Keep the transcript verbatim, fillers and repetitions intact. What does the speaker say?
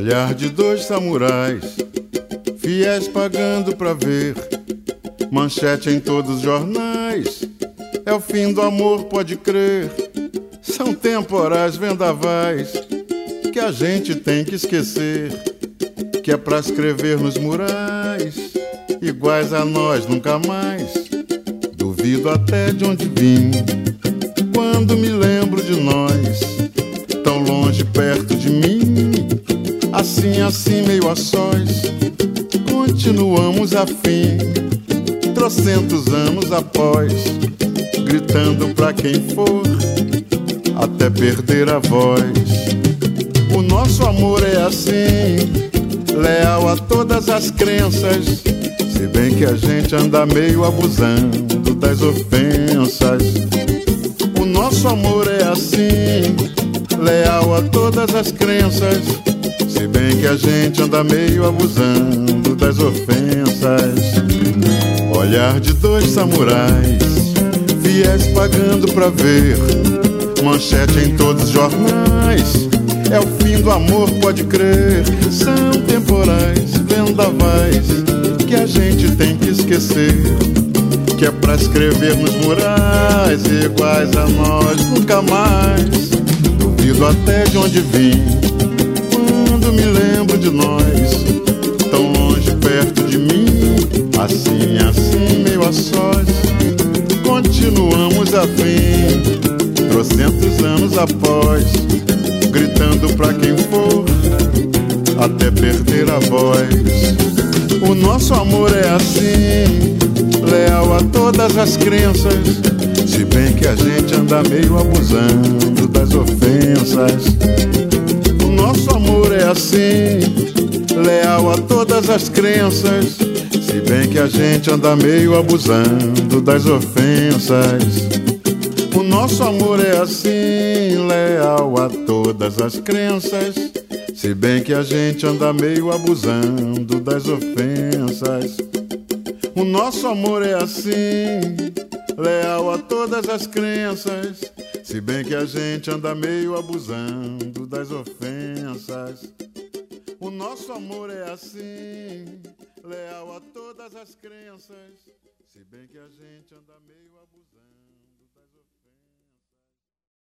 Olhar de dois samurais, fiéis pagando pra ver, manchete em todos os jornais. É o fim do amor, pode crer. São temporais vendavais que a gente tem que esquecer, que é pra escrever nos murais, iguais a nós nunca mais. Duvido até de onde vim, quando me lembro de nós, tão longe perto de mim, assim, assim, meio a sós. Continuamos afim, trocentos anos após, gritando pra quem for, até perder a voz. O nosso amor é assim, leal a todas as crenças, se bem que a gente anda meio abusando das ofensas. O nosso amor é assim, leal a todas as crenças, se bem que a gente anda meio abusando das ofensas. Olhar de dois samurais, fiéis pagando pra ver, manchete em todos os jornais. É o fim do amor, pode crer. São temporais, vendavais que a gente tem que esquecer, que é pra escrever nos murais, iguais a nós nunca mais. Duvido até de onde vim, quando me lembro de nós, tão longe perto de mim, assim, assim, meio a sós. Continuamos afim, trocentos anos após, gritando pra quem for, até perder a voz. O nosso amor é assim, leal a todas as crenças, se bem que a gente anda meio abusando das ofensas. O nosso amor é assim, leal a todas as crenças, se bem que a gente anda meio abusando das ofensas. O nosso amor é assim, leal a todas as crenças, se bem que a gente anda meio abusando das ofensas. O nosso amor é assim, leal a todas as crenças, se bem que a gente anda meio abusando das ofensas. O nosso amor é assim, leal a todas as crenças, se bem que a gente anda meio abusando.